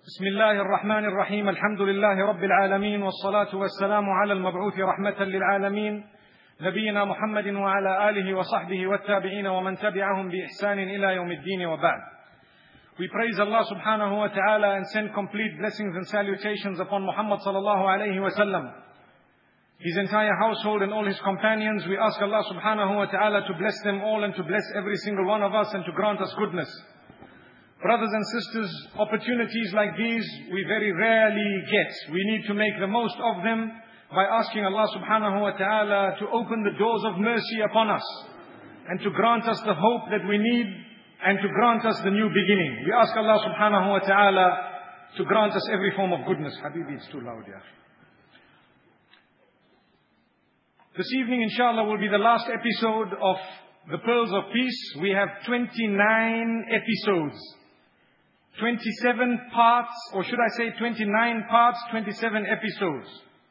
بسم الله الرحمن الرحيم الحمد لله رب العالمين والصلاة والسلام على المبعوث رحمة للعالمين نبينا محمد وعلى آله وصحبه والتابعين ومن تبعهم بإحسان إلى يوم الدين وبعد. We praise Allah subhanahu wa ta'ala and send complete blessings and salutations upon Muhammad sallallahu alayhi wa sallam, his entire household and all his companions. We ask Allah subhanahu wa ta'ala to bless them all and to bless every single one of us and to grant us goodness. Brothers and sisters, opportunities like these we very rarely get. We need to make the most of them by asking Allah subhanahu wa ta'ala to open the doors of mercy upon us and to grant us the hope that we need and to grant us the new beginning. We ask Allah subhanahu wa ta'ala to grant us every form of goodness. Habibi, it's too loud, yeah. This evening, inshallah, will be the last episode of the Pearls of Peace. We have 29 episodes. 27 parts, or should I say 29 parts, 27 episodes.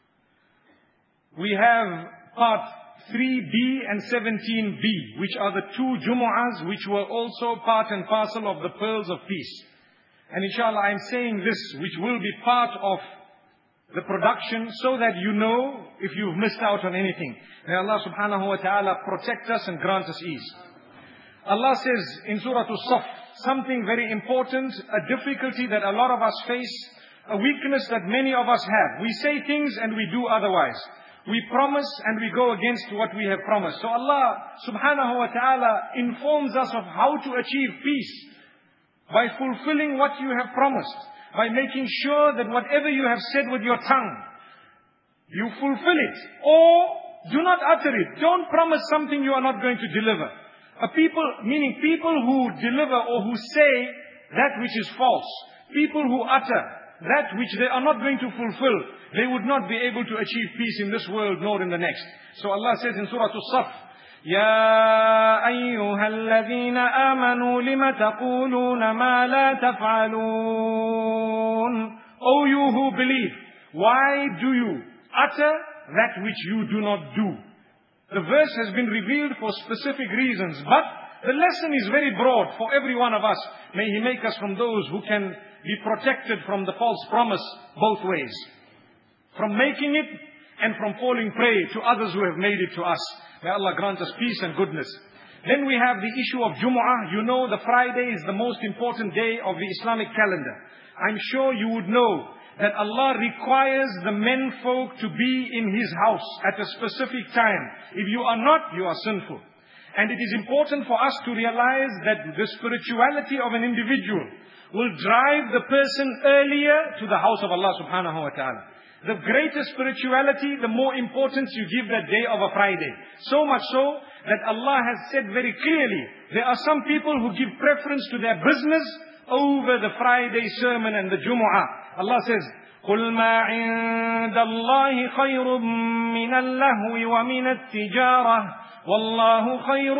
We have part 3B and 17B, which are the two Jumu'ahs, which were also part and parcel of the Pearls of Peace. And inshallah, I'm saying this, which will be part of the production, so that you know if you've missed out on anything. May Allah subhanahu wa ta'ala protect us and grant us ease. Allah says in Surah As-Saff, something very important, a difficulty that a lot of us face, a weakness that many of us have. We say things and we do otherwise. We promise and we go against what we have promised. So Allah subhanahu wa ta'ala informs us of how to achieve peace by fulfilling what you have promised, by making sure that whatever you have said with your tongue, you fulfill it, or do not utter it. Don't promise something you are not going to deliver. Meaning people who deliver or who say that which is false, people who utter that which they are not going to fulfill, they would not be able to achieve peace in this world nor in the next. So Allah says in Surah As-Saff, يَا أَيُّهَا الَّذِينَ آمَنُوا لِمَ تَقُولُونَ مَا لَا تَفْعَلُونَ. O you who believe, why do you utter that which you do not do? The verse has been revealed for specific reasons, but the lesson is very broad for every one of us. May He make us from those who can be protected from the false promise both ways, from making it and from falling prey to others who have made it to us. May Allah grant us peace and goodness. Then we have the issue of Jumu'ah. You know, the Friday is the most important day of the Islamic calendar. I'm sure you would know that Allah requires the menfolk to be in His house at a specific time. If you are not, you are sinful. And it is important for us to realize that the spirituality of an individual will drive the person earlier to the house of Allah subhanahu wa ta'ala. The greater spirituality, the more importance you give that day of a Friday. So much so that Allah has said very clearly, there are some people who give preference to their business over the Friday sermon and the Jumu'ah. Allah says, قُلْ مَا عِنْدَ اللَّهِ خَيْرٌ مِّنَ اللَّهْوِ وَمِنَ التِّجَارَةِ وَاللَّهُ خَيْرُ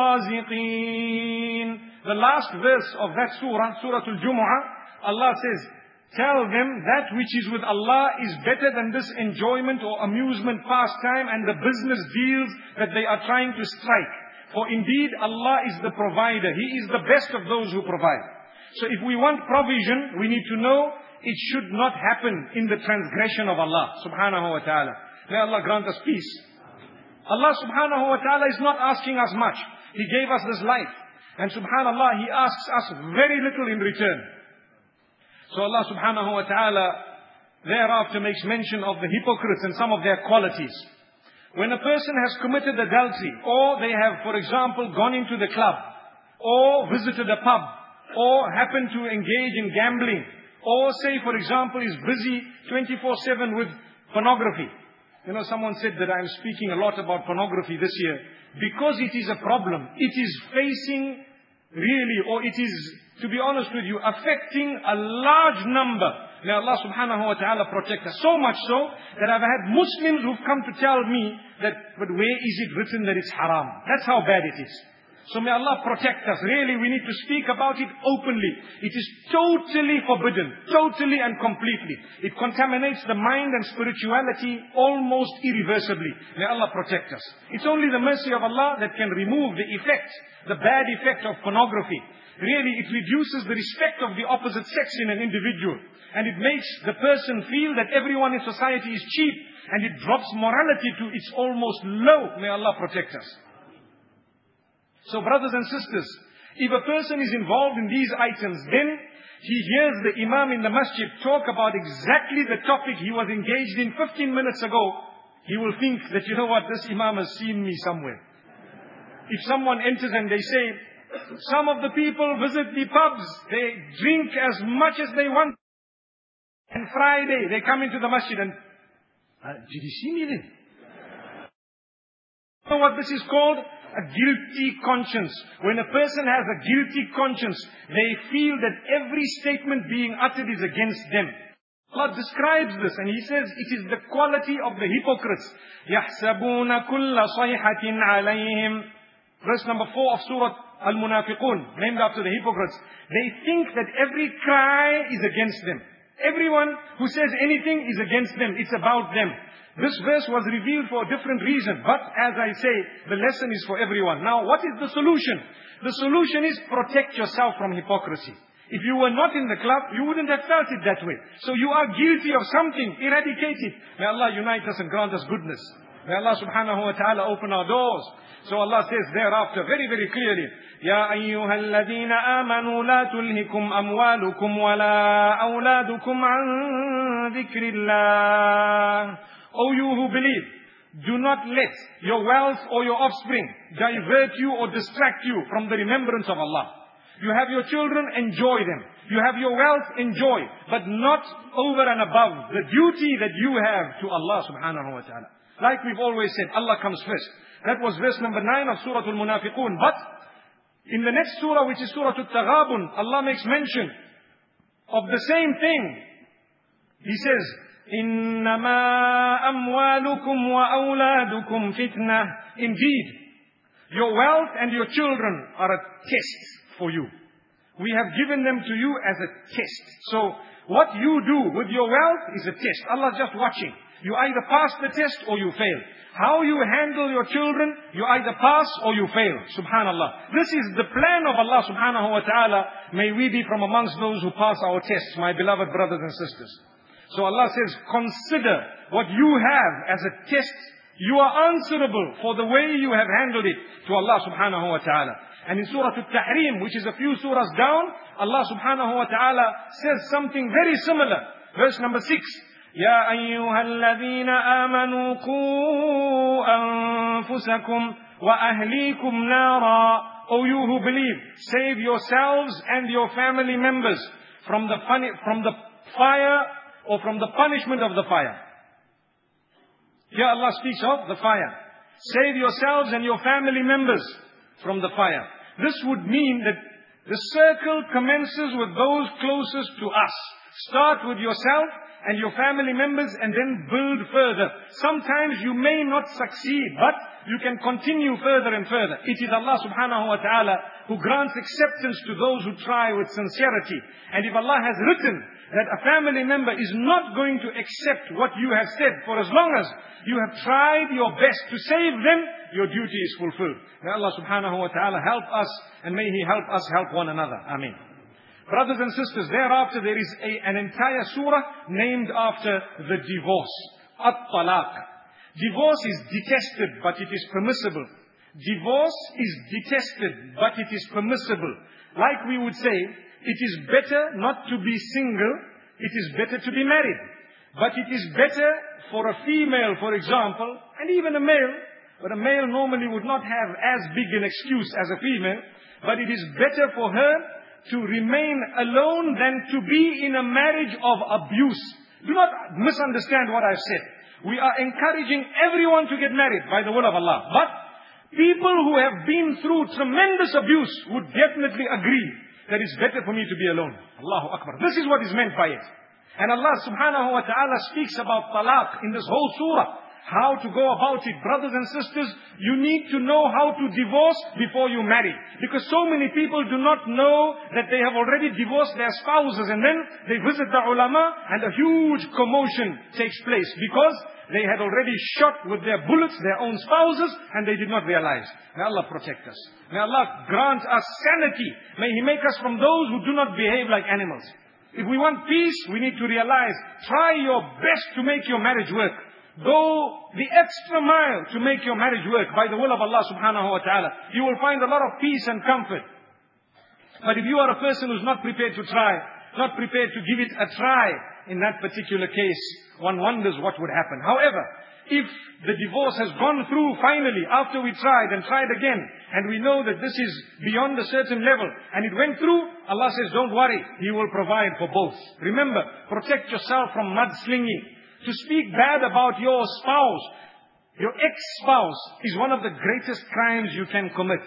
الرَّازِقِينَ. The last verse of that surah, Surah Al-Jumu'ah, Allah says, tell them that which is with Allah is better than this enjoyment or amusement pastime and the business deals that they are trying to strike. For indeed Allah is the provider. He is the best of those who provide. So if we want provision, we need to know it should not happen in the transgression of Allah subhanahu wa ta'ala. May Allah grant us peace. Allah subhanahu wa ta'ala is not asking us much. He gave us this life. And subhanallah, He asks us very little in return. So Allah subhanahu wa ta'ala thereafter makes mention of the hypocrites and some of their qualities. When a person has committed adultery, or they have, for example, gone into the club, or visited a pub, or happened to engage in gambling, or say, for example, is busy 24/7 with pornography. You know, someone said that I'm speaking a lot about pornography this year because it is a problem. It is facing really, or it is, to be honest with you, affecting a large number. May Allah subhanahu wa ta'ala protect us. So much so that I've had Muslims who've come to tell me that, but where is it written that it's haram? That's how bad it is. So may Allah protect us. Really, we need to speak about it openly. It is totally forbidden, totally and completely. It contaminates the mind and spirituality almost irreversibly. May Allah protect us. It's only the mercy of Allah that can remove the effect, the bad effect of pornography. Really, it reduces the respect of the opposite sex in an individual. And it makes the person feel that everyone in society is cheap. And it drops morality to its almost low. May Allah protect us. So brothers and sisters, if a person is involved in these items, then he hears the Imam in the masjid talk about exactly the topic he was engaged in 15 minutes ago, he will think that, you know what, this Imam has seen me somewhere. If someone enters and they say, some of the people visit the pubs, they drink as much as they want. And Friday, they come into the masjid and, did you see me then? You know what this is called? A guilty conscience. When a person has a guilty conscience, they feel that every statement being uttered is against them. Allah describes this and He says it is the quality of the hypocrites. يَحْسَبُونَ كُلَّ صَيْحَةٍ عَلَيْهِمْ. Verse number 4 of Surah Al-Munafiqun, named after the hypocrites. They think that every cry is against them. Everyone who says anything is against them. It's about them. This verse was revealed for a different reason. But as I say, the lesson is for everyone. Now, what is the solution? The solution is protect yourself from hypocrisy. If you were not in the club, you wouldn't have felt it that way. So you are guilty of something. Eradicate it. May Allah unite us and grant us goodness. May Allah subhanahu wa ta'ala open our doors. So Allah says thereafter very, very clearly, يَا أَيُّهَا الَّذِينَ آمَنُوا لَا تُلْهِكُمْ أَمْوَالُكُمْ وَلَا أَوْلَادُكُمْ عَنْ ذِكْرِ اللَّهِ. O you who believe, do not let your wealth or your offspring divert you or distract you from the remembrance of Allah. You have your children, enjoy them. You have your wealth, enjoy. But not over and above the duty that you have to Allah subhanahu wa ta'ala. Like we've always said, Allah comes first. That was verse number 9 of Surah Al-Munafiqun. But in the next surah, which is Surah Al-Taghabun, Allah makes mention of the same thing. He says, إِنَّمَا أَمْوَالُكُمْ وَأَوْلَادُكُمْ فِتْنَةٌ. Indeed, your wealth and your children are a test for you. We have given them to you as a test. So, what you do with your wealth is a test. Allah's just watching. You either pass the test or you fail. How you handle your children, you either pass or you fail. Subhanallah. This is the plan of Allah subhanahu wa ta'ala. May we be from amongst those who pass our tests, my beloved brothers and sisters. So Allah says, consider what you have as a test. You are answerable for the way you have handled it to Allah subhanahu wa ta'ala. And in Surah Al-Tahrim, which is a few surahs down, Allah subhanahu wa ta'ala says something very similar. Verse number 6. يَا أَيُّهَا الَّذِينَ آمَنُوا قُوا أَنفُسَكُمْ وَأَهْلِيكُمْ نَارًا. O you who believe, save yourselves and your family members from the fire or from the punishment of the fire. Here Allah speaks of the fire. Save yourselves and your family members from the fire. This would mean that the circle commences with those closest to us. Start with yourself and your family members and then build further. Sometimes you may not succeed, but you can continue further and further. It is Allah subhanahu wa ta'ala who grants acceptance to those who try with sincerity. And if Allah has written that a family member is not going to accept what you have said, for as long as you have tried your best to save them, your duty is fulfilled. May Allah subhanahu wa ta'ala help us, and may He help us help one another. Ameen. Brothers and sisters, thereafter there is an entire surah named after the divorce. At-Talaq. Divorce is detested, but it is permissible. Divorce is detested, but it is permissible. Like we would say, it is better not to be single, it is better to be married. But it is better for a female, for example, and even a male, but a male normally would not have as big an excuse as a female, but it is better for her to remain alone than to be in a marriage of abuse. Do not misunderstand what I've said. We are encouraging everyone to get married by the will of Allah. But people who have been through tremendous abuse would definitely agree that it's better for me to be alone. Allahu Akbar. This is what is meant by it. And Allah subhanahu wa ta'ala speaks about talaq in this whole surah. how to go about it. Brothers and sisters, you need to know how to divorce before you marry. Because so many people do not know that they have already divorced their spouses, and then they visit the ulama and a huge commotion takes place because they had already shot with their bullets their own spouses and they did not realize. May Allah protect us. May Allah grant us sanity. May He make us from those who do not behave like animals. If we want peace, we need to realize, try your best to make your marriage work. Go the extra mile to make your marriage work by the will of Allah subhanahu wa ta'ala. You will find a lot of peace and comfort. But if you are a person who's not prepared to try, not prepared to give it a try, in that particular case, one wonders what would happen. However, if the divorce has gone through finally, after we tried and tried again, and we know that this is beyond a certain level, and it went through, Allah says, don't worry, He will provide for both. Remember, protect yourself from mudslinging. To speak bad about your spouse, your ex-spouse, is one of the greatest crimes you can commit.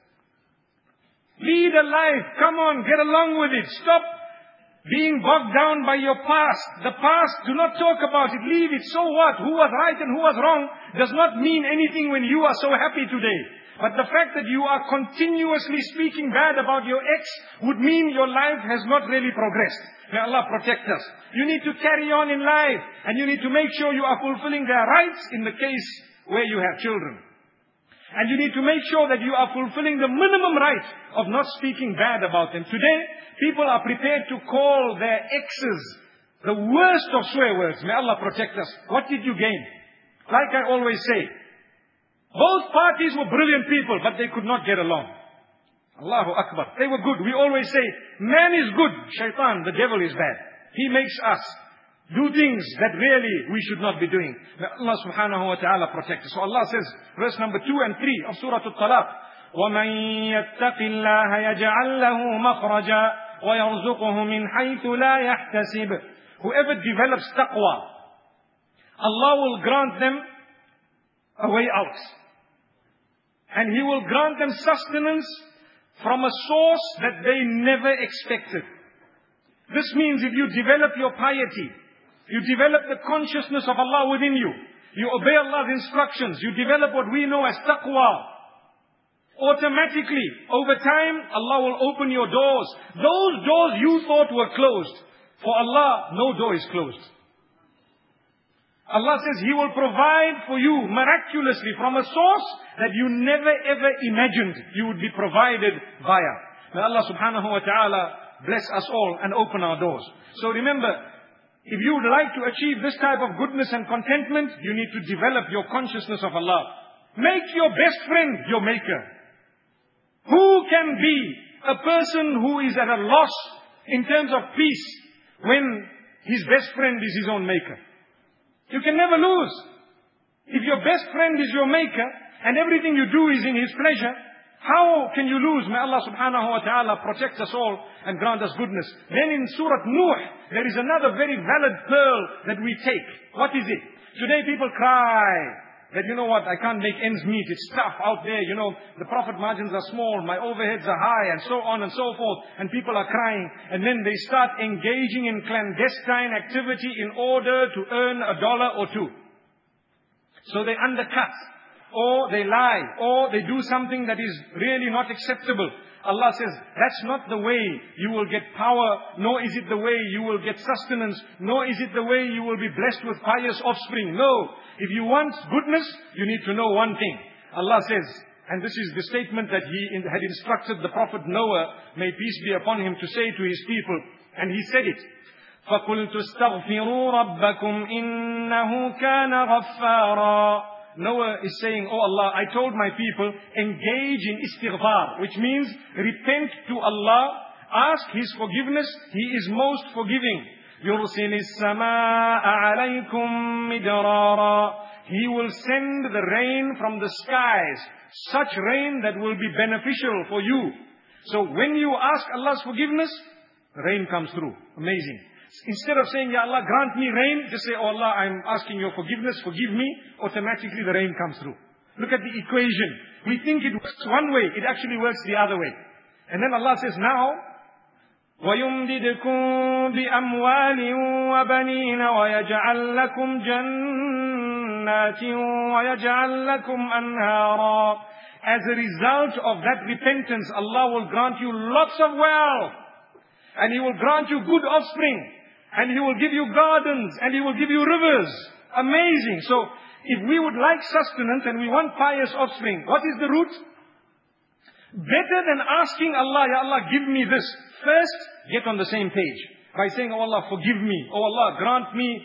Lead a life, come on, get along with it, stop being bogged down by your past. The past, do not talk about it. Leave it. So what? Who was right and who was wrong does not mean anything when you are so happy today. But the fact that you are continuously speaking bad about your ex would mean your life has not really progressed. May Allah protect us. You need to carry on in life, and you need to make sure you are fulfilling their rights in the case where you have children. And you need to make sure that you are fulfilling the minimum right of not speaking bad about them. Today, people are prepared to call their exes the worst of swear words. May Allah protect us. What did you gain? Like I always say, both parties were brilliant people, but they could not get along. Allahu Akbar. They were good. We always say, man is good, shaitan, the devil is bad. He makes us do things that really we should not be doing. May Allah subhanahu wa ta'ala protect us. So Allah says, verse number 2 and 3 of Surah Al-Talaq, وَمَنْ يَتَّقِ اللَّهَ يَجْعَلْ لَهُ مَخْرَجًا وَيَرْزُقُهُ مِنْ حَيْثُ لَا يَحْتَسِبُ. Whoever develops taqwa, Allah will grant them a way out. And He will grant them sustenance from a source that they never expected. This means if you develop your piety, you develop the consciousness of Allah within you, you obey Allah's instructions, you develop what we know as taqwa, automatically, over time, Allah will open your doors. Those doors you thought were closed, for Allah, no door is closed. Allah says He will provide for you miraculously from a source that you never ever imagined you would be provided via. May Allah subhanahu wa ta'ala bless us all and open our doors. So remember, if you would like to achieve this type of goodness and contentment, you need to develop your consciousness of Allah. Make your best friend your maker. Who can be a person who is at a loss in terms of peace when his best friend is his own maker? You can never lose. If your best friend is your maker and everything you do is in his pleasure, how can you lose? May Allah subhanahu wa ta'ala protect us all and grant us goodness. Then in Surah Nuh, there is another very valid pearl that we take. What is it? Today people cry that, you know what, I can't make ends meet. It's tough out there. You know, the profit margins are small, my overheads are high, and so on and so forth. And people are crying. And then they start engaging in clandestine activity in order to earn $1 or $2. So they undercut, or they lie, or they do something that is really not acceptable. Allah says, that's not the way you will get power, nor is it the way you will get sustenance, nor is it the way you will be blessed with pious offspring. No. If you want goodness, you need to know one thing. Allah says, and this is the statement that He had instructed the Prophet Noah, may peace be upon him, to say to his people. And he said it. فَقُلْتُ اسْتَغْفِرُوا رَبَّكُمْ إِنَّهُ كَانَ غَفَّارًا. Noah is saying, oh Allah, I told my people, engage in istighfar, which means repent to Allah, ask His forgiveness. He is most forgiving. يُرْسِلِ السَّمَاءَ عَلَيْكُمْ مِدْرَارًا. He will send the rain from the skies, such rain that will be beneficial for you. So when you ask Allah's forgiveness, the rain comes through. Amazing. Instead of saying, Ya Allah, grant me rain, just say, Oh Allah, I'm asking your forgiveness, forgive me. Automatically the rain comes through. Look at the equation. We think it works one way, it actually works the other way. And then Allah says, now, وَيُمْدِدْكُمْ بِأَمْوَالٍ وَبَنِينَ وَيَجْعَلْ لَكُمْ جَنَّاتٍ وَيَجْعَلْ لَكُمْ أَنْهَارًا. As a result of that repentance, Allah will grant you lots of wealth. And He will grant you good offspring. And He will give you gardens. And He will give you rivers. Amazing. So, if we would like sustenance and we want pious offspring, what is the route? Better than asking Allah, Ya Allah, give me this. First, get on the same page. By saying, Oh Allah, forgive me. Oh Allah, grant me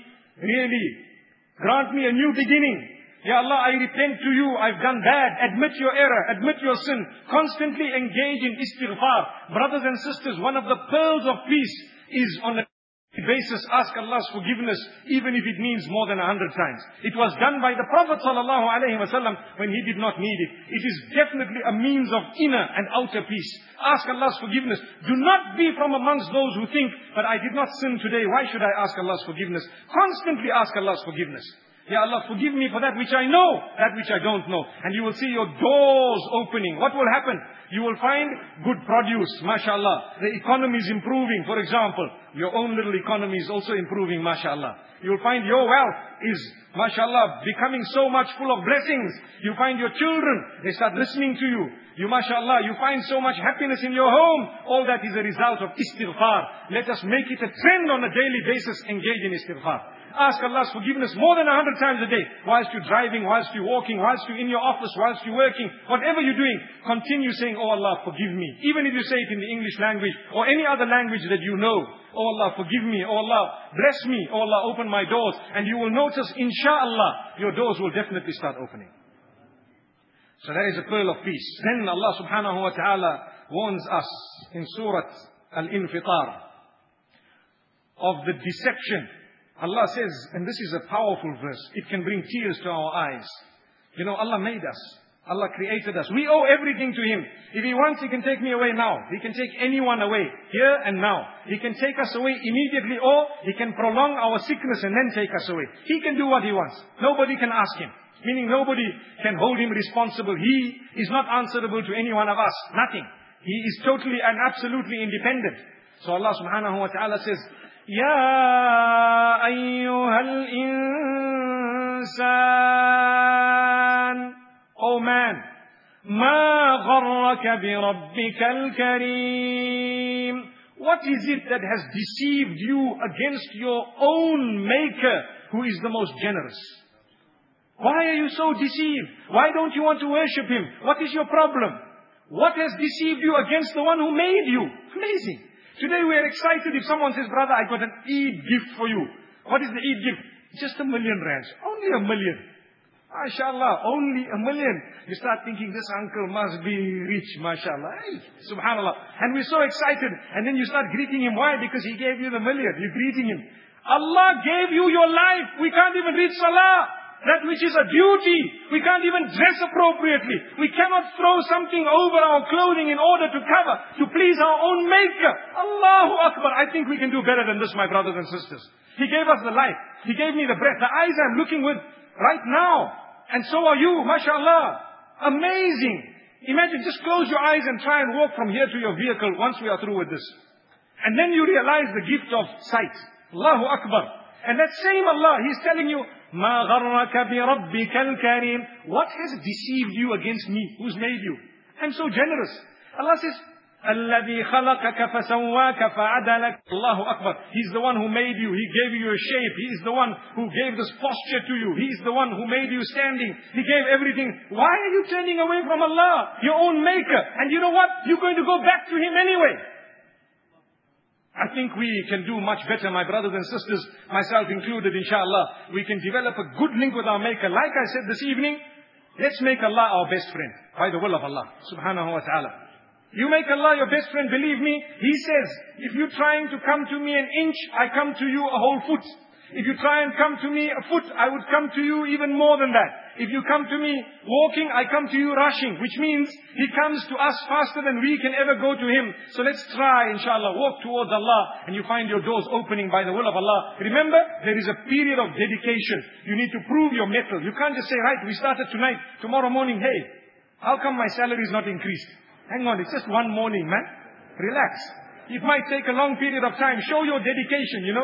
a new beginning. Ya Allah, I repent to you. I've done bad. Admit your error. Admit your sin. Constantly engage in istighfar. Brothers and sisters, one of the pearls of peace is on a basis, ask Allah's forgiveness, even if it means more than 100 times. It was done by the Prophet ﷺ when he did not need it. It is definitely a means of inner and outer peace. Ask Allah's forgiveness. Do not be from amongst those who think, but I did not sin today, why should I ask Allah's forgiveness? Constantly ask Allah's forgiveness. Ya Allah, forgive me for that which I know, that which I don't know. And you will see your doors opening. What will happen? You will find good produce, mashallah. The economy is improving, for example. Your own little economy is also improving, mashallah. You will find your wealth is, mashallah, becoming so much full of blessings. You find your children, they start listening to you. You, mashallah, you find so much happiness in your home. All that is a result of istighfar. Let us make it a trend on a daily basis, engage in istighfar. Ask Allah's forgiveness more than 100 times a day. Whilst you're driving, whilst you're walking, whilst you're in your office, whilst you're working, whatever you're doing, continue saying, Oh Allah, forgive me. Even if you say it in the English language or any other language that you know. Oh Allah, forgive me. Oh Allah, bless me. Oh Allah, open my doors. And you will notice, inshallah, your doors will definitely start opening. So that is a pearl of peace. Then Allah subhanahu wa ta'ala warns us in Surah Al-Infitar of the deception. Allah says, and this is a powerful verse, it can bring tears to our eyes. You know, Allah made us. Allah created us. We owe everything to Him. If He wants, He can take me away now. He can take anyone away, here and now. He can take us away immediately, or He can prolong our sickness and then take us away. He can do what He wants. Nobody can ask Him. Meaning nobody can hold Him responsible. He is not answerable to any one of us. Nothing. He is totally and absolutely independent. So Allah subhanahu wa ta'ala says, يا أيها الإنسان, O man, ما غرك بربك الكريم. What is it that has deceived you against your own Maker, who is the most generous? Why are you so deceived? Why don't you want to worship Him? What is your problem? What has deceived you against the one who made you? Amazing. Today we are excited if someone says, brother, I got an Eid gift for you. What is the Eid gift? Just R1 million. Only R1 million. MashaAllah, only R1 million. You start thinking, this uncle must be rich, mashallah. Hey, subhanallah. And we're so excited. And then you start greeting him. Why? Because he gave you the million. You're greeting him. Allah gave you your life. We can't even read salah. That which is a duty. We can't even dress appropriately. We cannot throw something over our clothing in order to cover, to please our own Maker. Allahu Akbar. I think we can do better than this, my brothers and sisters. He gave us the life. He gave me the breath. The eyes I'm looking with right now. And so are you, mashallah. Amazing. Imagine, just close your eyes and try and walk from here to your vehicle once we are through with this. And then you realize the gift of sight. Allahu Akbar. And that same Allah, He's telling you, مَا غَرَّكَ بِرَبِّكَ الْكَرِيمِ. What has deceived you against me? Who's made you? I'm so generous. Allah says, الَّذِي خَلَقَكَ فَسَوَّاكَ فَعَدَلَكَ. Allahu Akbar. He's the one who made you. He gave you a shape. He is the one who gave this posture to you. He is the one who made you standing. He gave everything. Why are you turning away from Allah, your own Maker? And you know what? You're going to go back to Him anyway. I think we can do much better, my brothers and sisters, myself included, inshallah. We can develop a good link with our Maker. Like I said this evening, let's make Allah our best friend, by the will of Allah, subhanahu wa ta'ala. You make Allah your best friend, believe me, He says, if you're trying to come to me an inch, I come to you a whole foot. If you try and come to me a foot, I would come to you even more than that. If you come to me walking, I come to you rushing. Which means He comes to us faster than we can ever go to Him. So let's try, inshallah, walk towards Allah. And you find your doors opening by the will of Allah. Remember, there is a period of dedication. You need to prove your mettle. You can't just say, right, we started tonight, tomorrow morning, hey, how come my salary is not increased? Hang on, it's just one morning, man. Relax. It might take a long period of time. Show your dedication, you know.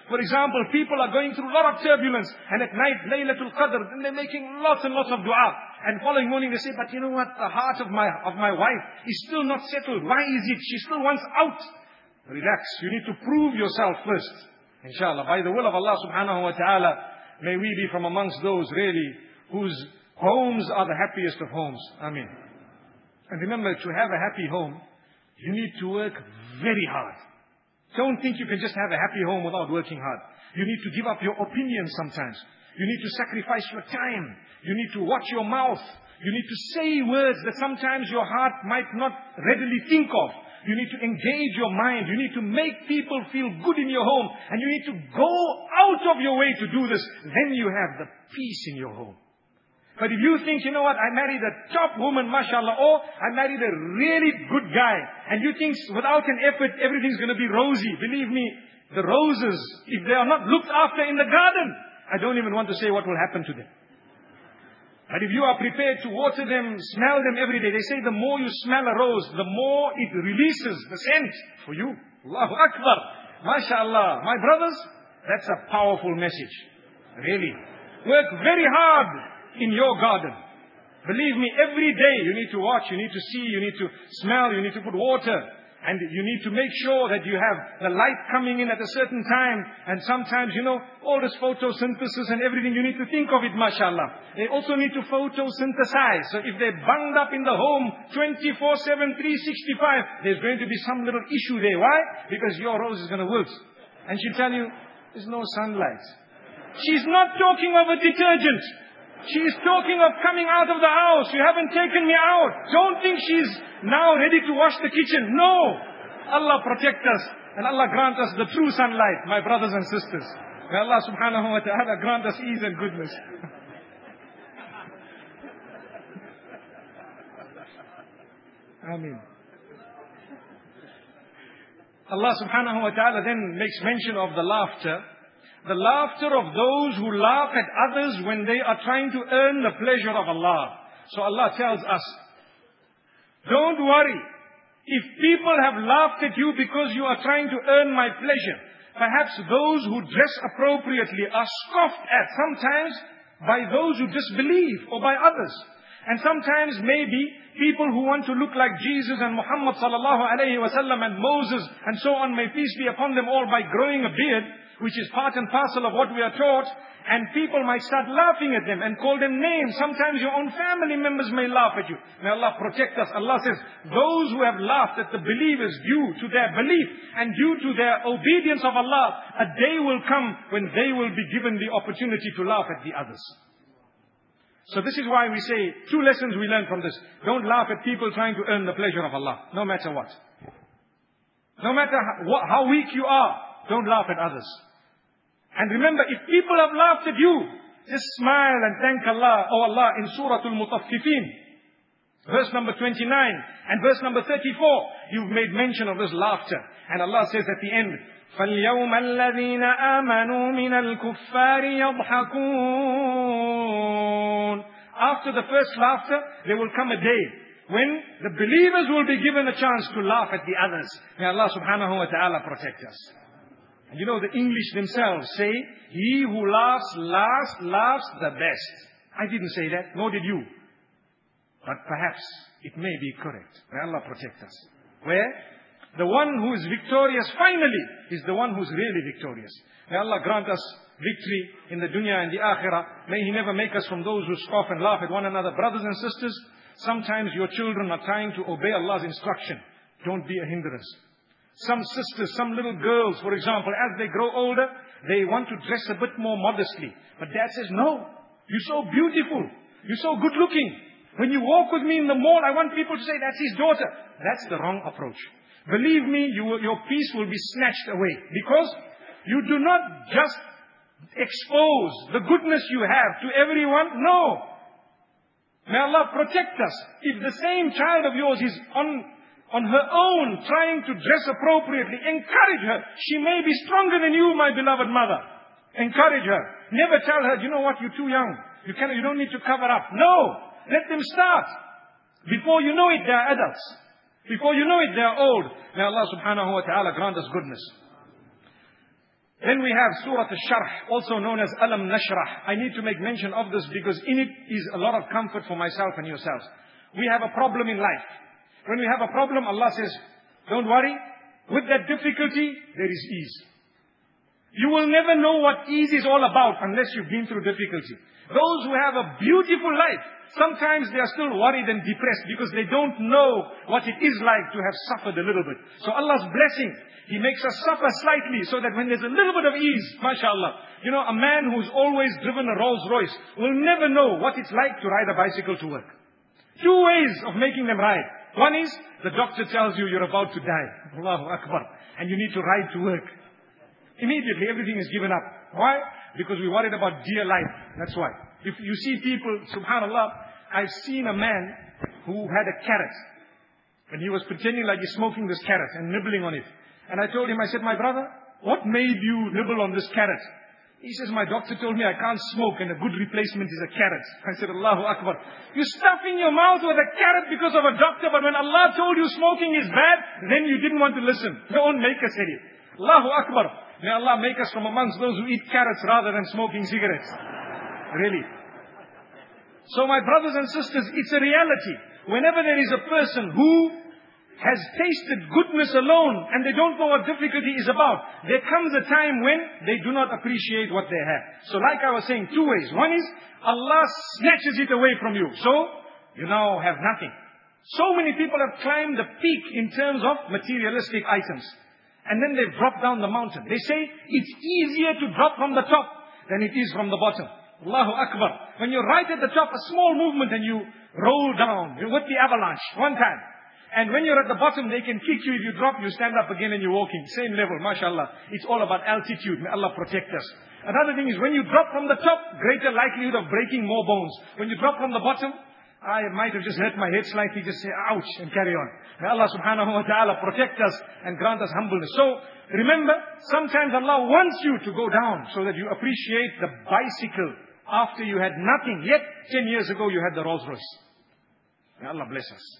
For example, people are going through a lot of turbulence, and at night, Laylatul Qadr, then they're making lots and lots of dua. And following morning they say, but you know what? The heart of my wife is still not settled. Why is it? She still wants out. Relax. You need to prove yourself first. Inshallah. By the will of Allah subhanahu wa ta'ala, may we be from amongst those really whose homes are the happiest of homes. Ameen. And remember, to have a happy home, you need to work very hard. Don't think you can just have a happy home without working hard. You need to give up your opinions sometimes. You need to sacrifice your time. You need to watch your mouth. You need to say words that sometimes your heart might not readily think of. You need to engage your mind. You need to make people feel good in your home. And you need to go out of your way to do this. Then you have the peace in your home. But if you think, you know what, I married a top woman, mashallah, or I married a really good guy, and you think without an effort everything's going to be rosy, believe me, the roses, if they are not looked after in the garden, I don't even want to say what will happen to them. But if you are prepared to water them, smell them every day, they say the more you smell a rose, the more it releases the scent for you. Allahu Akbar. MashaAllah. My brothers, that's a powerful message. Really. Work very hard in your garden. Believe me, every day you need to watch, you need to see, you need to smell, you need to put water. And you need to make sure that you have the light coming in at a certain time. And sometimes, all this photosynthesis and everything, you need to think of it, mashallah. They also need to photosynthesize. So if they're bunged up in the home 24/7, 365, there's going to be some little issue there. Why? Because your rose is going to wilt. And she'll tell you, there's no sunlight. She's not talking of a detergent. She's talking of coming out of the house. You haven't taken me out. Don't think she's now ready to wash the kitchen. No. Allah protect us. And Allah grant us the true sunlight, my brothers and sisters. May Allah subhanahu wa ta'ala grant us ease and goodness. Ameen. Allah subhanahu wa ta'ala then makes mention of the laughter. The laughter of those who laugh at others when they are trying to earn the pleasure of Allah. So Allah tells us, don't worry. If people have laughed at you because you are trying to earn my pleasure, perhaps those who dress appropriately are scoffed at sometimes by those who disbelieve or by others. And sometimes maybe people who want to look like Jesus and Muhammad sallallahu alayhi wa sallam and Moses and so on, may peace be upon them all, by growing a beard, which is part and parcel of what we are taught, and people might start laughing at them and call them names. Sometimes your own family members may laugh at you. May Allah protect us. Allah says, those who have laughed at the believers due to their belief and due to their obedience of Allah, a day will come when they will be given the opportunity to laugh at the others. So this is why we say, two lessons we learn from this. Don't laugh at people trying to earn the pleasure of Allah, no matter what. No matter how weak you are, don't laugh at others. And remember, if people have laughed at you, just smile and thank Allah. Oh Allah, in Surah Al-Mutaffifin, verse number 29 and verse number 34, you've made mention of this laughter. And Allah says at the end, فَالْيَوْمَ الَّذِينَ آمَنُوا مِنَ الْكُفَّارِ يَضْحَكُونَ. After the first laughter, there will come a day when the believers will be given a chance to laugh at the others. May Allah subhanahu wa ta'ala protect us. And the English themselves say, he who laughs last laughs the best. I didn't say that, nor did you. But perhaps it may be correct. May Allah protect us. Where the one who is victorious finally is the one who's really victorious. May Allah grant us victory in the dunya and the akhirah. May He never make us from those who scoff and laugh at one another. Brothers and sisters, sometimes your children are trying to obey Allah's instruction. Don't be a hindrance. Some sisters, some little girls, for example, as they grow older, they want to dress a bit more modestly. But dad says, no, you're so beautiful. You're so good looking. When you walk with me in the mall, I want people to say, that's his daughter. That's the wrong approach. Believe me, your peace will be snatched away. Because you do not just expose the goodness you have to everyone. No. May Allah protect us. If the same child of yours is on her own trying to dress appropriately, encourage her. She may be stronger than you, my beloved mother. Encourage her. Never tell her, you know what, you're too young. You don't need to cover up. No. Let them start. Before you know it, they are adults. Before you know it, they are old. May Allah subhanahu wa ta'ala grant us goodness. Then we have Surah Al-Sharh, also known as Alam Nashrah. I need to make mention of this because in it is a lot of comfort for myself and yourselves. We have a problem in life. When we have a problem, Allah says, don't worry. With that difficulty, there is ease. You will never know what ease is all about unless you've been through difficulty. Those who have a beautiful life, sometimes they are still worried and depressed because they don't know what it is like to have suffered a little bit. So Allah's blessing, He makes us suffer slightly so that when there's a little bit of ease, mashallah. You know, a man who's always driven a Rolls Royce will never know what it's like to ride a bicycle to work. Two ways of making them ride. One is, the doctor tells you you're about to die. Allahu Akbar. And you need to ride to work. Immediately everything is given up. Why? Because we're worried about dear life. That's why. If you see people, subhanallah, I've seen a man who had a carrot. And he was pretending like he's smoking this carrot and nibbling on it. And I told him, I said, my brother, what made you nibble on this carrot? He says, my doctor told me I can't smoke and a good replacement is a carrot. I said, Allahu Akbar. You're stuffing your mouth with a carrot because of a doctor, but when Allah told you smoking is bad, then you didn't want to listen. Don't make us idiot. Allahu Akbar. May Allah make us from amongst those who eat carrots rather than smoking cigarettes. Really. So my brothers and sisters, it's a reality. Whenever there is a person who has tasted goodness alone and they don't know what difficulty is about, there comes a time when they do not appreciate what they have. So like I was saying, two ways. One is, Allah snatches it away from you. So, you now have nothing. So many people have climbed the peak in terms of materialistic items. And then they've dropped down the mountain. They say, it's easier to drop from the top than it is from the bottom. Allahu Akbar. When you're right at the top, a small movement and you roll down with the avalanche one time. And when you're at the bottom, they can kick you. If you drop, you stand up again and you're walking. Same level, mashallah. It's all about altitude. May Allah protect us. Another thing is, when you drop from the top, greater likelihood of breaking more bones. When you drop from the bottom, I might have just hurt my head slightly, just say, ouch, and carry on. May Allah subhanahu wa ta'ala protect us and grant us humbleness. So, remember, sometimes Allah wants you to go down so that you appreciate the bicycle after you had nothing. Yet, 10 years ago, you had the Rolls Royce. May Allah bless us.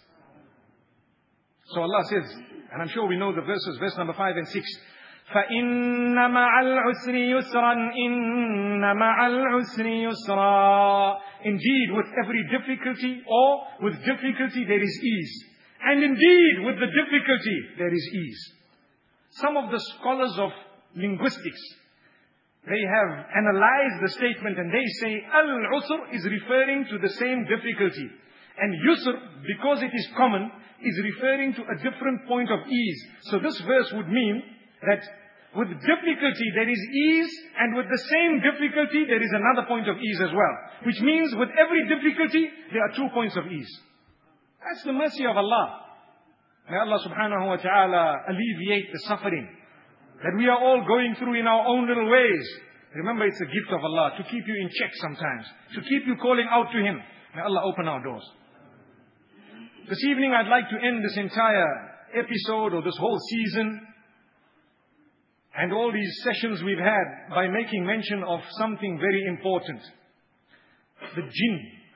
So Allah says, and I'm sure we know the verses, verse number 5 and 6. فَإِنَّ مَعَ الْعُسْرِ يُسْرًا إِنَّ مَعَ الْعُسْرِ يُسْرًا. Indeed, with every difficulty or with difficulty there is ease. And indeed, with the difficulty there is ease. Some of the scholars of linguistics, they have analyzed the statement and they say, Al-Usr is referring to the same difficulty. And Yusr, because it is common, is referring to a different point of ease. So this verse would mean that with difficulty there is ease, and with the same difficulty there is another point of ease as well. Which means with every difficulty there are 2 points of ease. That's the mercy of Allah. May Allah subhanahu wa ta'ala alleviate the suffering that we are all going through in our own little ways. Remember, it's a gift of Allah to keep you in check sometimes, to keep you calling out to Him. May Allah open our doors. This evening I'd like to end this entire episode or this whole season and all these sessions we've had by making mention of something very important. The jinn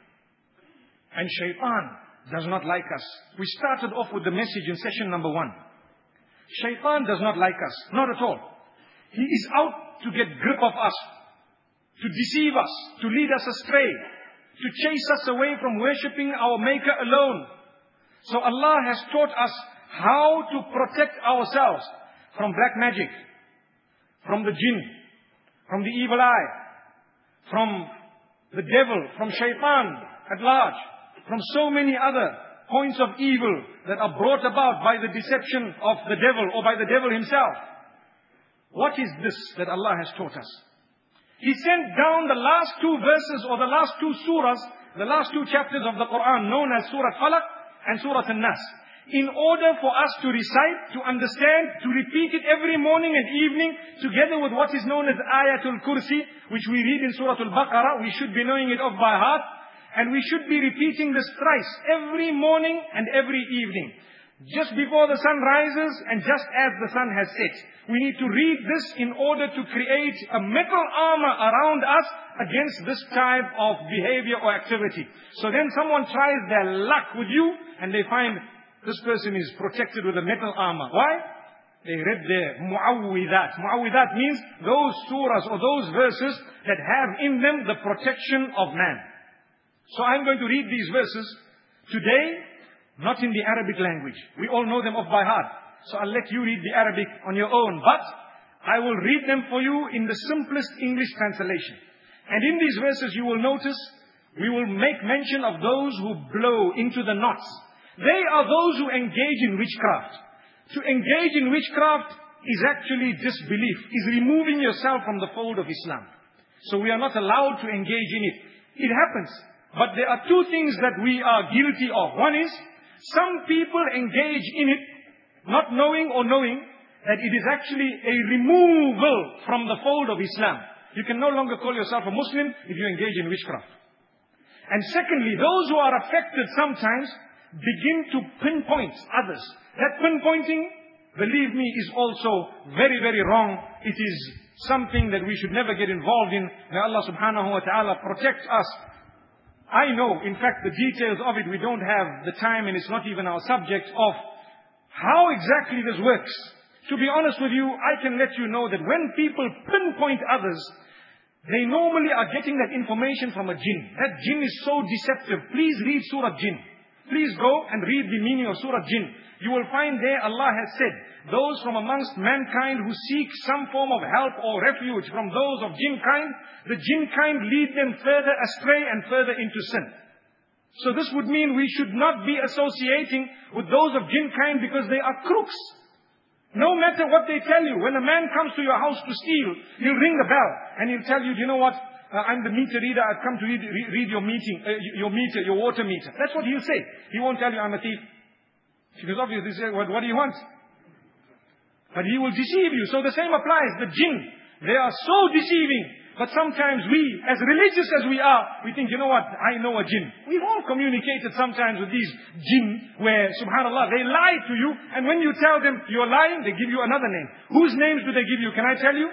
and shaitan does not like us. We started off with the message in session number 1. Shaitan does not like us. Not at all. He is out to get grip of us, to deceive us, to lead us astray, to chase us away from worshipping our Maker alone. So Allah has taught us how to protect ourselves from black magic, from the jinn, from the evil eye, from the devil, from shaitan at large, from so many other points of evil that are brought about by the deception of the devil or by the devil himself. What is this that Allah has taught us? He sent down the last 2 verses or the last 2 surahs, the last 2 chapters of the Quran known as Surah Falaq and Surah An-Nas, in order for us to recite, to understand, to repeat it every morning and evening, together with what is known as Ayatul Kursi, which we read in Surah Al-Baqarah. We should be knowing it off by heart, and we should be repeating this thrice every morning and every evening. Just before the sun rises and just as the sun has set. We need to read this in order to create a metal armor around us against this type of behavior or activity. So then someone tries their luck with you and they find this person is protected with a metal armor. Why? They read there, mu'awwidat. Mu'awwidat means those surahs or those verses that have in them the protection of man. So I'm going to read these verses today, not in the Arabic language. We all know them off by heart. So I'll let you read the Arabic on your own. But I will read them for you in the simplest English translation. And in these verses you will notice, we will make mention of those who blow into the knots. They are those who engage in witchcraft. To engage in witchcraft is actually disbelief, is removing yourself from the fold of Islam. So we are not allowed to engage in it. It happens. But there are two things that we are guilty of. One is, some people engage in it, not knowing or knowing that it is actually a removal from the fold of Islam. You can no longer call yourself a Muslim if you engage in witchcraft. And secondly, those who are affected sometimes begin to pinpoint others. That pinpointing, believe me, is also very, very wrong. It is something that we should never get involved in. May Allah subhanahu wa ta'ala protect us. I know, in fact, the details of it, we don't have the time and it's not even our subject of how exactly this works. To be honest with you, I can let you know that when people pinpoint others, they normally are getting that information from a jinn. That jinn is so deceptive. Please read Surah Jinn. Please go and read the meaning of Surah Jinn. You will find there Allah has said, those from amongst mankind who seek some form of help or refuge from those of jinn kind, the jinn kind lead them further astray and further into sin. So this would mean we should not be associating with those of jinn kind because they are crooks. No matter what they tell you, when a man comes to your house to steal, he'll ring the bell and he'll tell you, do you know what? I'm the meter reader. I've come to read your meter, your water meter. That's what he'll say. He won't tell you I'm a thief. Because obviously, what do you want? But he will deceive you. So the same applies. The jinn, they are so deceiving. But sometimes we, as religious as we are, we think, you know what, I know a jinn. We've all communicated sometimes with these jinn, where, subhanAllah, they lie to you, and when you tell them you're lying, they give you another name. Whose names do they give you? Can I tell you?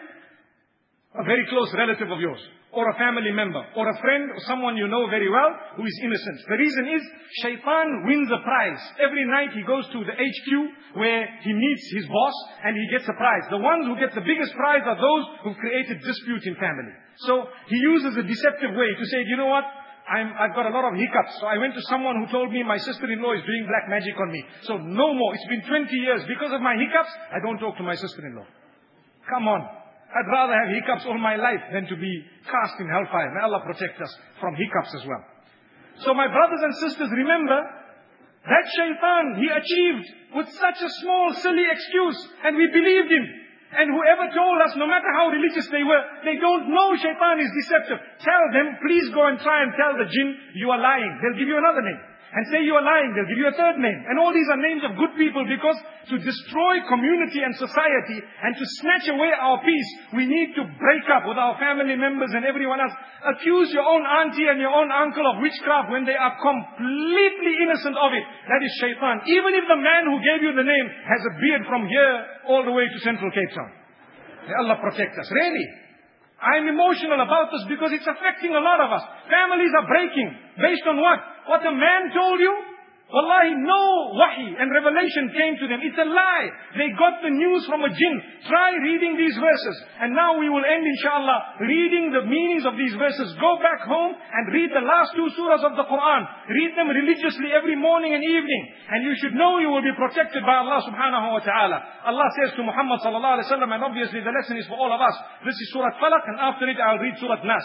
A very close relative of yours, or a family member, or a friend, or someone you know very well, who is innocent. The reason is, shaitan wins a prize. Every night he goes to the HQ, where he meets his boss, and he gets a prize. The ones who get the biggest prize are those who've created dispute in family. So, he uses a deceptive way to say, you know what? I've got a lot of hiccups. So I went to someone who told me my sister-in-law is doing black magic on me. So no more. It's been 20 years. Because of my hiccups, I don't talk to my sister-in-law. Come on. I'd rather have hiccups all my life than to be cast in hellfire. May Allah protect us from hiccups as well. So my brothers and sisters, remember, that shaitan, he achieved with such a small, silly excuse, and we believed him. And whoever told us, no matter how religious they were, they don't know shaitan is deceptive. Tell them, please go and try and tell the jinn, you are lying. They'll give you another name. And say you are lying, they'll give you a third name. And all these are names of good people, because to destroy community and society and to snatch away our peace, we need to break up with our family members and everyone else. Accuse your own auntie and your own uncle of witchcraft when they are completely innocent of it. That is shaitan. Even if the man who gave you the name has a beard from here all the way to Central Cape Town. May Allah protect us. Really. I'm emotional about this because it's affecting a lot of us. Families are breaking. Based on what? What a man told you? Wallahi, no wahi and revelation came to them. It's a lie. They got the news from a jinn. Try reading these verses. And now we will end, inshallah, reading the meanings of these verses. Go back home and read the last 2 surahs of the Quran. Read them religiously every morning and evening. And you should know you will be protected by Allah subhanahu wa ta'ala. Allah says to Muhammad sallallahu alayhi wa sallam, and obviously the lesson is for all of us. This is Surah Falaq, and after it I'll read Surah Nas.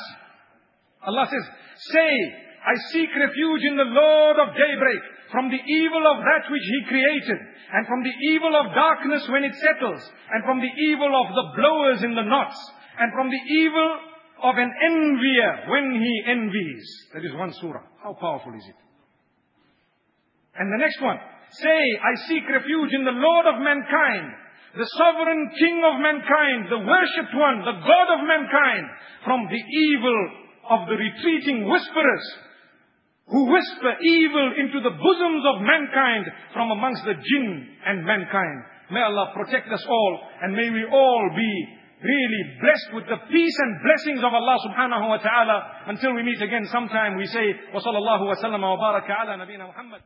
Allah says, say, I seek refuge in the Lord of daybreak, from the evil of that which He created, and from the evil of darkness when it settles, and from the evil of the blowers in the knots, and from the evil of an envier when he envies. That is one surah. How powerful is it? And the next one. Say, I seek refuge in the Lord of mankind, the sovereign King of mankind, the worshipped one, the God of mankind, from the evil of the retreating whisperers, who whisper evil into the bosoms of mankind from amongst the jinn and mankind. May Allah protect us all, and may we all be really blessed with the peace and blessings of Allah subhanahu wa ta'ala. Until we meet again sometime, we say, wa sallallahu wa sallam wa baraka ala nabina Muhammad.